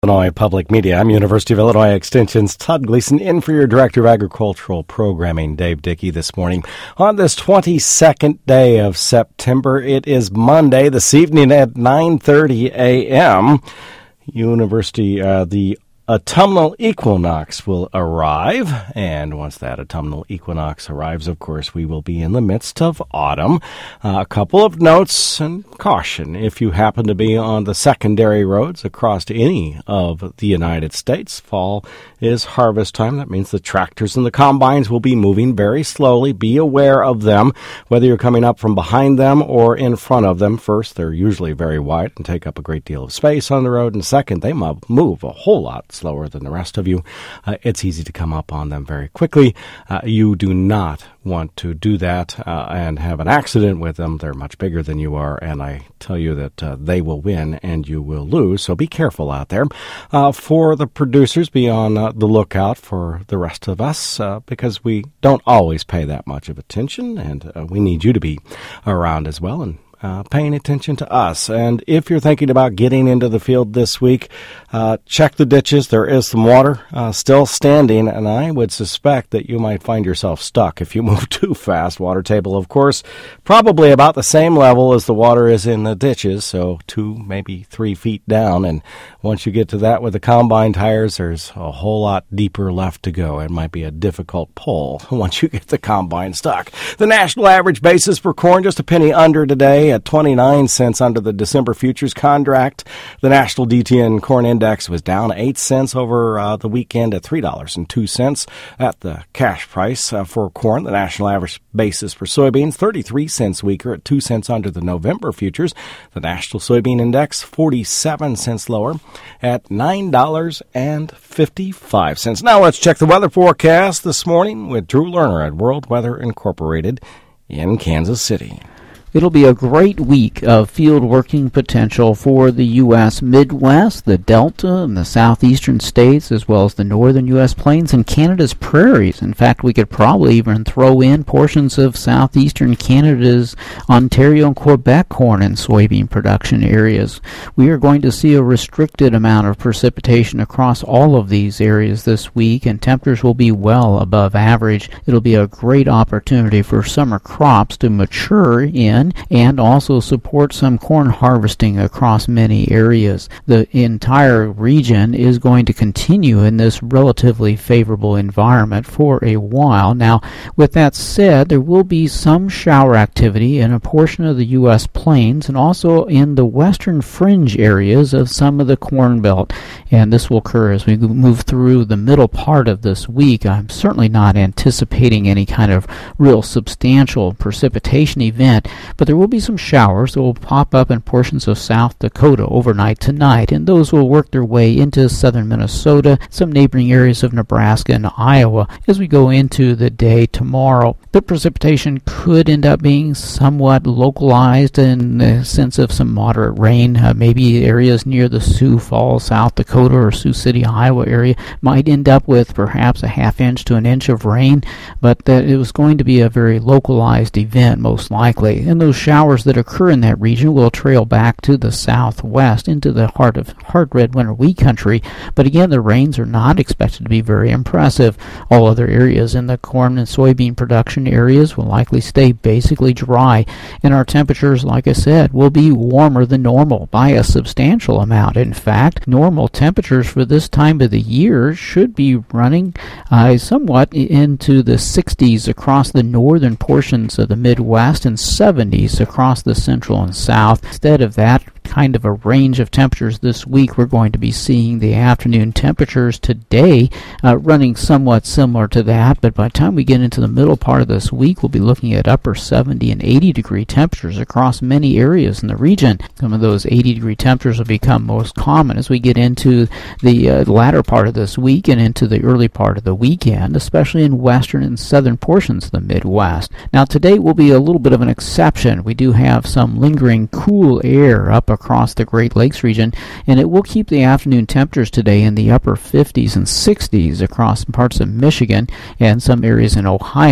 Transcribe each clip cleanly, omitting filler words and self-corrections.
Illinois Public Media. I'm University of Illinois Extension's Todd Gleason, in for your Director of Agricultural Programming, Dave Dickey, this morning. On this 22nd day of September, it is Monday, this evening at 9:30 a.m. The autumnal equinox will arrive, and once that autumnal equinox arrives, of course, we will be in the midst of autumn. A couple of notes and caution if you happen to be on the secondary roads across any of the United States. Fall is harvest time. That means the tractors and the combines will be moving very slowly. Be aware of them, whether you're coming up from behind them or in front of them. First, they're usually very wide and take up a great deal of space on the road, and second, they move a whole lot slower than the rest of you. It's easy to come up on them very quickly. You do not want to do that and have an accident with them. They're much bigger than you are, and I tell you that they will win and you will lose, so be careful out there. For the producers, be on the lookout for the rest of us because we don't always pay that much of attention, and we need you to be around as well and paying attention to us. And if you're thinking about getting into the field this week, check the ditches. There is some water still standing, and I would suspect that you might find yourself stuck if you move too fast. Water table, of course, probably about the same level as the water is in the ditches, so 2, maybe 3 feet down. And once you get to that with the combine tires, there's a whole lot deeper left to go. It might be a difficult pull once you get the combine stuck. The national average basis for corn just a penny under today at 29 cents under the December futures contract. The national DTN corn index was down 8 cents over the weekend at $3.02 at the cash price for corn. The national average basis for soybeans 33 cents weaker at 2 cents under the November futures. The national soybean index 47 cents lower at $9.55. Now let's check the weather forecast this morning with Drew Lerner at World Weather Incorporated in Kansas City. It'll be a great week of field working potential for the U.S. Midwest, the Delta, and the southeastern states, as well as the northern U.S. plains and Canada's prairies. In fact, we could probably even throw in portions of southeastern Canada's Ontario and Quebec corn and soybean production areas. We are going to see a restricted amount of precipitation across all of these areas this week, and temperatures will be well above average. It'll be a great opportunity for summer crops to mature in and also support some corn harvesting across many areas. The entire region is going to continue in this relatively favorable environment for a while. Now, with that said, there will be some shower activity in a portion of the U.S. plains and also in the western fringe areas of some of the Corn Belt. And this will occur as we move through the middle part of this week. I'm certainly not anticipating any kind of real substantial precipitation event, but there will be some showers that will pop up in portions of South Dakota overnight tonight, and those will work their way into southern Minnesota, some neighboring areas of Nebraska and Iowa as we go into the day tomorrow. The precipitation could end up being somewhat localized in the sense of some moderate rain. Maybe areas near the Sioux Falls, South Dakota, or Sioux City, Iowa area might end up with perhaps a half inch to an inch of rain, but that it was going to be a very localized event most likely. And those showers that occur in that region will trail back to the southwest into the heart of hard red winter wheat country. But again, the rains are not expected to be very impressive. All other areas in the corn and soybean production areas will likely stay basically dry, and our temperatures, like I said, will be warmer than normal by a substantial amount. In fact, normal temperatures for this time of the year should be running somewhat into the 60s across the northern portions of the Midwest and 70s across the central and south. Instead of that kind of a range of temperatures this week, we're going to be seeing the afternoon temperatures today running somewhat similar to that, but by the time we get into the middle part of this week, we'll be looking at upper 70 and 80 degree temperatures across many areas in the region. Some of those 80 degree temperatures will become most common as we get into the latter part of this week and into the early part of the weekend, especially in western and southern portions of the Midwest. Now, today will be a little bit of an exception. We do have some lingering cool air up across the Great Lakes region, and it will keep the afternoon temperatures today in the upper 50s and 60s across parts of Michigan and some areas in Ohio.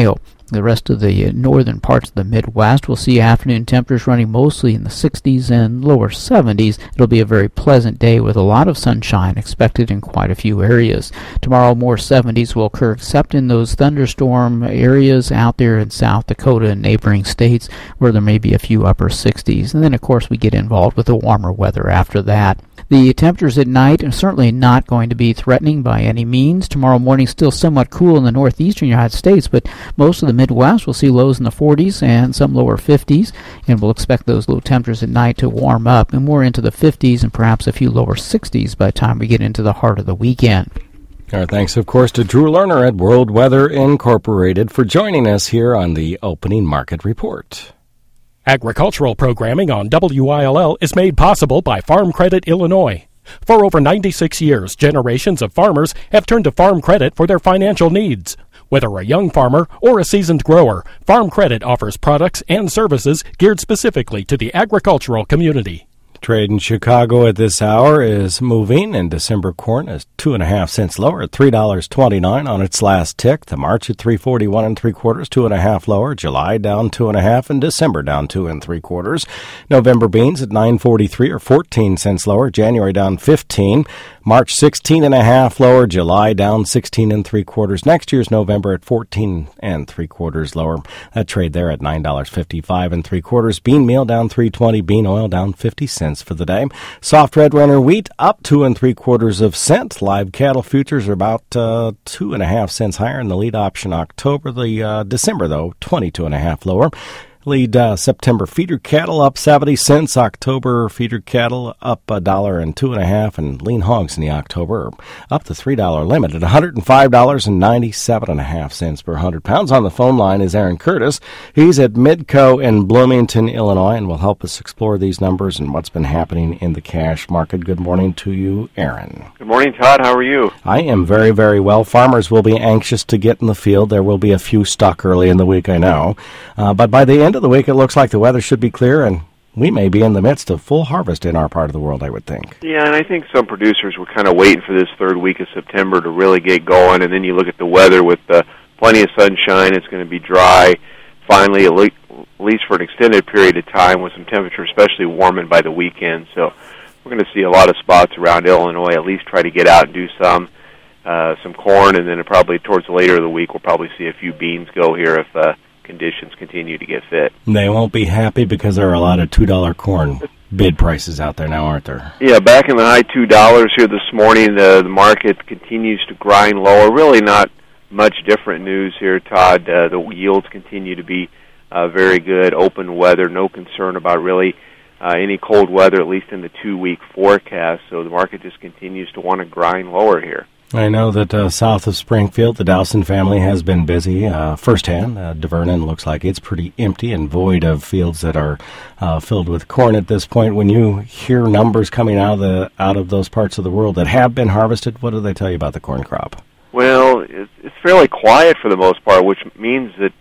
The rest of the northern parts of the Midwest will see afternoon temperatures running mostly in the 60s and lower 70s. It'll be a very pleasant day with a lot of sunshine expected in quite a few areas. Tomorrow, more 70s will occur except in those thunderstorm areas out there in South Dakota and neighboring states where there may be a few upper 60s. And then, of course, we get involved with the warmer weather after that. The temperatures at night are certainly not going to be threatening by any means. Tomorrow morning still somewhat cool in the northeastern United States, but most of the Midwest will see lows in the 40s and some lower 50s, and we'll expect those low temperatures at night to warm up and more into the 50s and perhaps a few lower 60s by the time we get into the heart of the weekend. Our thanks, of course, to Drew Lerner at World Weather Incorporated for joining us here on the Opening Market Report. Agricultural programming on WILL is made possible by Farm Credit Illinois. For over 96 years, generations of farmers have turned to Farm Credit for their financial needs. Whether a young farmer or a seasoned grower, Farm Credit offers products and services geared specifically to the agricultural community. Trade in Chicago at this hour is moving, and December corn is 2.5 cents lower at $3.29 on its last tick. The March at 3.41 3/4, 2.5 lower. July down 2.5, and December down 2 3/4. November beans at 9.43 or 14 cents lower. January down 15. March 16.5 lower. July down 16 3/4. Next year's November at 14 3/4 lower. That trade there at $9.55 3/4. Bean meal down 3.20. Bean oil down 50 cents for the day. Soft red winter wheat up 2 3/4 cents. Live cattle futures are about 2.5 cents higher in the lead option October. The December, though, 22.5 lower. Lead September feeder cattle up 70 cents. October feeder cattle up $1.02.5, and lean hogs in the October are up the $3 limit at $105.97.5 per 100 pounds. On the phone line is Aaron Curtis. He's at Midco in Bloomington, Illinois, and will help us explore these numbers and what's been happening in the cash market. Good morning to you, Aaron. Good morning, Todd. How are you? I am very, very well. Farmers will be anxious to get in the field. There will be a few stuck early in the week, I know. But by the end of the week, it looks like the weather should be clear, and we may be in the midst of full harvest in our part of the world, I would think. Yeah, and I think some producers were kind of waiting for this third week of September to really get going, and then you look at the weather with plenty of sunshine. It's going to be dry, finally, at least for an extended period of time, with some temperature especially warming by the weekend. So we're going to see a lot of spots around Illinois at least try to get out and do some corn, and then probably towards the later of the week we'll probably see a few beans go here if conditions continue to get fit. They won't be happy because there are a lot of $2 corn bid prices out there now, aren't there? Yeah, back in the high $2 here this morning. The market continues to grind lower. Really not much different news here, Todd. The yields continue to be very good. Open weather, no concern about really any cold weather, at least in the 2-week forecast. So the market just continues to want to grind lower here. I know that south of Springfield, the Dowson family has been busy firsthand. DeVernon looks like it's pretty empty and void of fields that are filled with corn at this point. When you hear numbers coming out of those parts of the world that have been harvested, what do they tell you about the corn crop? Well, it's fairly quiet for the most part, which means that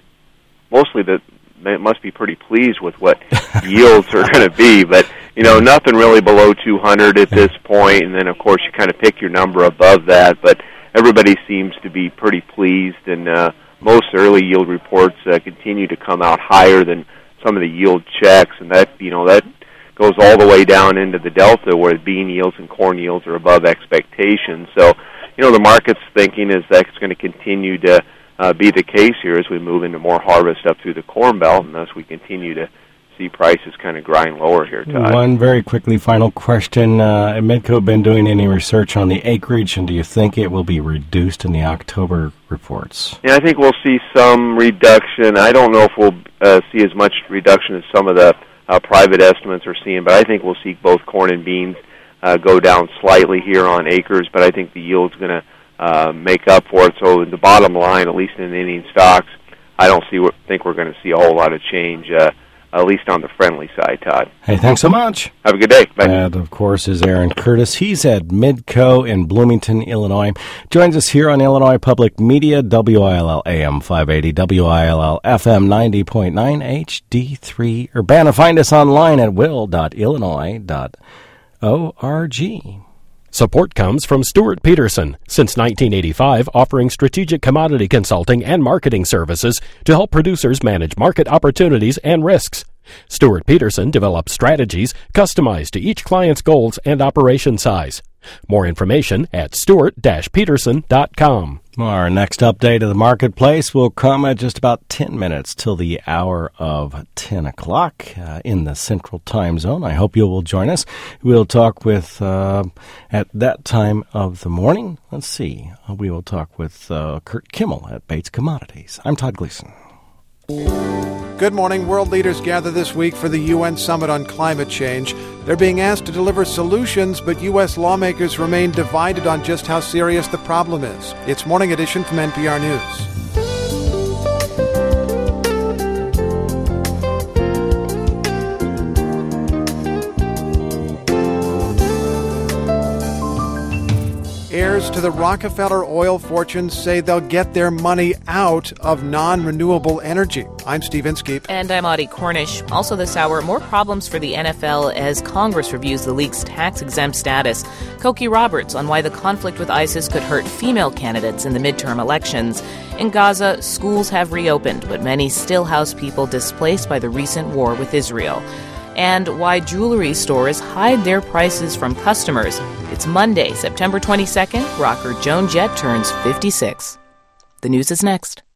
mostly they must be pretty pleased with what yields are going to be. But nothing really below 200 at this point, and then of course you kind of pick your number above that. But everybody seems to be pretty pleased, and most early yield reports continue to come out higher than some of the yield checks, and that goes all the way down into the delta where bean yields and corn yields are above expectations. So the market's thinking is that's going to continue to be the case here as we move into more harvest up through the Corn Belt, and thus we continue to see prices kind of grind lower here, Todd. One very quickly final question. Has Midco been doing any research on the acreage, and do you think it will be reduced in the October reports? Yeah, I think we'll see some reduction. I don't know if we'll see as much reduction as some of the private estimates are seeing, but I think we'll see both corn and beans go down slightly here on acres, but I think the yield's going to make up for it. So the bottom line, at least in the Indian stocks, I don't think we're going to see a whole lot of change, at least on the friendly side, Todd. Hey, thanks so much. Have a good day. Bye. That, of course, is Aaron Curtis. He's at Midco in Bloomington, Illinois. Joins us here on Illinois Public Media, WILL AM 580, WILL FM 90.9, HD3 Urbana. Find us online at will.illinois.org. Support comes from Stuart Peterson, since 1985 offering strategic commodity consulting and marketing services to help producers manage market opportunities and risks. Stuart Peterson develops strategies customized to each client's goals and operation size. More information at stuart-peterson.com. Our next update of the marketplace will come at just about 10 minutes till the hour of 10 o'clock in the Central Time Zone. I hope you will join us. We'll talk with, at that time of the morning, let's see, we will talk with Kurt Kimmel at Bates Commodities. I'm Todd Gleason. Good morning. World leaders gather this week for the UN Summit on Climate Change. They're being asked to deliver solutions, but U.S. lawmakers remain divided on just how serious the problem is. It's Morning Edition from NPR News. Heirs to the Rockefeller oil fortunes say they'll get their money out of non-renewable energy. I'm Steve Inskeep. And I'm Audie Cornish. Also this hour, more problems for the NFL as Congress reviews the league's tax-exempt status. Cokie Roberts on why the conflict with ISIS could hurt female candidates in the midterm elections. In Gaza, schools have reopened, but many still house people displaced by the recent war with Israel. And why jewelry stores hide their prices from customers. It's Monday, September 22nd. Rocker Joan Jett turns 56. The news is next.